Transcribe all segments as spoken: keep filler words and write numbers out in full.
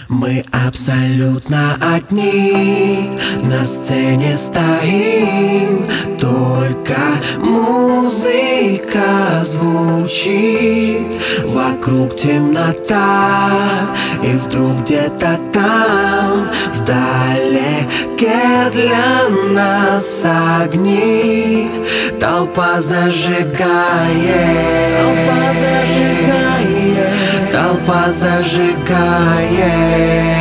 Мы абсолютно одни, на сцене стоим, только музыка звучит. Вокруг темнота, и вдруг где-то там вдалеке для нас огни. Толпа зажигает, толпа зажигает, толпа зажигает.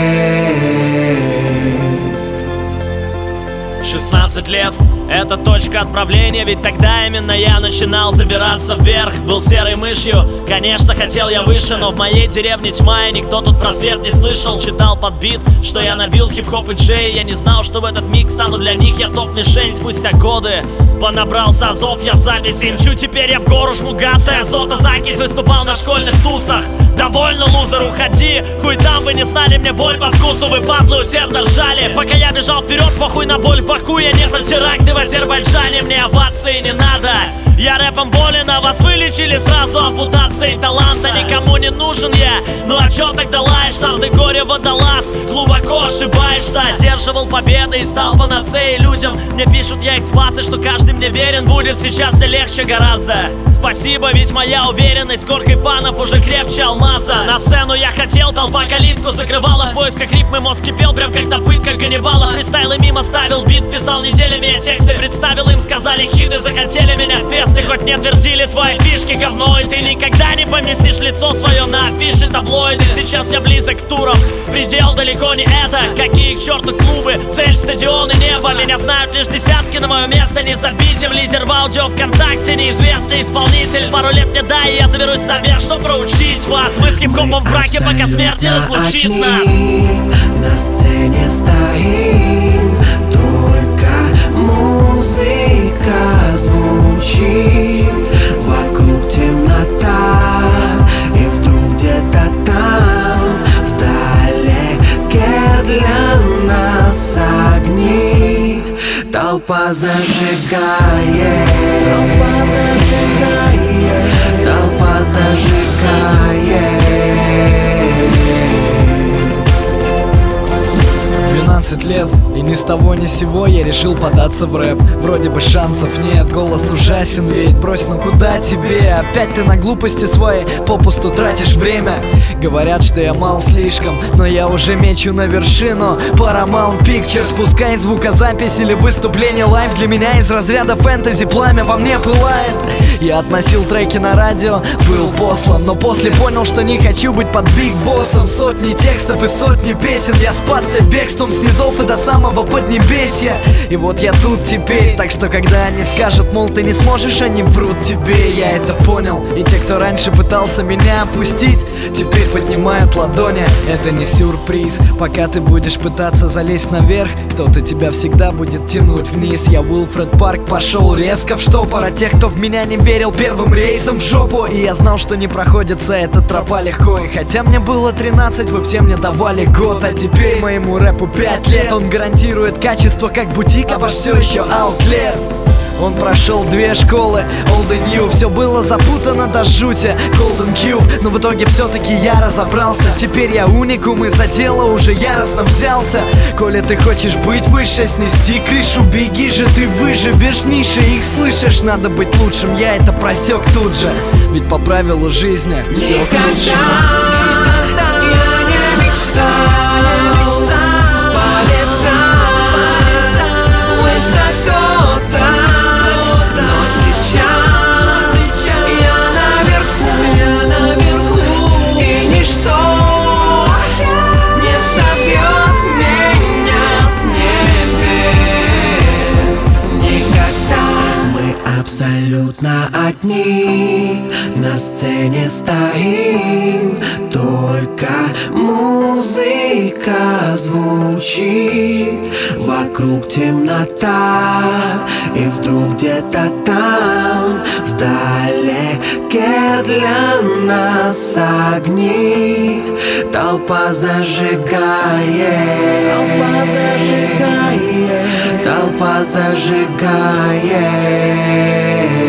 шестнадцать лет — это точка отправления, ведь тогда именно я начинал забираться вверх. Был серой мышью, конечно, хотел я выше, но в моей деревне тьма, и никто тут про свет не слышал. Читал под бит, что я набил в хип-хоп и джей. Я не знал, что в этот миг стану для них я топ-мишень. Спустя годы понабрался азов я в записи, мчу теперь я в гору, жму газ и азота закись. Выступал на школьных тусах, довольно, лузер, уходи. Хуй там, вы не знали мне боль по вкусу. Вы, падлы, усердно ржали, пока я бежал вперед, похуй на боль в боку. Я не про теракты в Азербайджане, мне овации не надо. Я рэпом болен, а вас вылечили сразу ампутацией таланта. Никому не нужен я, ну а чё тогда лаешь? Сам ты горе водолаз, глубоко ошибаешься. Одерживал победы и стал панацеей людям. Мне пишут, я их спас, и что каждый мне верен будет. Сейчас мне легче гораздо. Спасибо, ведь моя уверенность горкой фанов уже крепче алмаза. На сцену я хотел, толпа калитку закрывала. В поисках рифмы мозг кипел, прям как на пытках Ганнибала. Фристайлы мимо ставил, бит писал неделями, я тексты представил им. Сказали хиты, захотели меня в фесты. Хоть мне твердили твои фишки говно, и ты никогда не поместишь лицо свое на афише таблоиды. Сейчас я близок к турам, предел далеко не это. Какие к черту клубы, цель стадион и небо. Меня знают лишь десятки, на мое место не забитим. Лидер в аудио ВКонтакте, неизвестный исполнитель. Пару лет мне дай, и я заберусь наверх, чтоб проучить вас. Мы с хип-хопом в браке, пока смерть не разлучит нас. На сцене стоим, только музыка звучит. Вокруг темнота, и вдруг где-то там вдалеке для нас огни. Толпа зажигает, толпа зажигает, толпа зажигает. двенадцать лет, и ни с того ни с сего я решил податься в рэп. Вроде бы шансов нет, голос ужасен, ведь брось, ну куда тебе? Опять ты на глупости своей попусту тратишь время. Говорят, что я мал слишком, но я уже мечу на вершину. Paramount Pictures, пускай звукозапись или выступление лайв для меня из разряда фэнтези. Пламя во мне пылает. Я относил треки на радио, был послан, но после понял, что не хочу быть под биг боссом. Сотни текстов и сотни песен, я спасся бегством с низов и до самого поднебесья. И вот я тут теперь, так что когда они скажут, мол, ты не сможешь, они врут тебе. Я это понял, и те, кто раньше пытался меня опустить, теперь поднимают ладони. Это не сюрприз, пока ты будешь пытаться залезть наверх, кто-то тебя всегда будет тянуть вниз. Я Уилфред Парк, пошел резко в штопор, а тех, кто в меня не верил, первым рейсом в жопу. И я знал, что не проходится эта тропа легко. И хотя мне было тринадцать, вы все мне давали год, а теперь моему рэпу пять лет. Он гарантирует качество, как бутик, а ваш все еще аутлет. Он прошел две школы, old и new. Все было запутано до жути, Golden Cube. Но в итоге все-таки я разобрался. Теперь я уникум, и за дело уже яростно взялся. Коли ты хочешь быть выше, снести крышу, беги же, ты выживешь в нише. Их слышишь, надо быть лучшим, я это просек тут же. Ведь по правилу жизни все к лучшему. Я не мечтал полетать высоко там, но сейчас я наверху, и ничто не собьет меня с небес никогда. Мы абсолютно одни, на сцене стоим, только музыка звучит. Вокруг темнота, и вдруг где-то там вдалеке для нас огни. Толпа зажигает, толпа зажигает, толпа зажигает.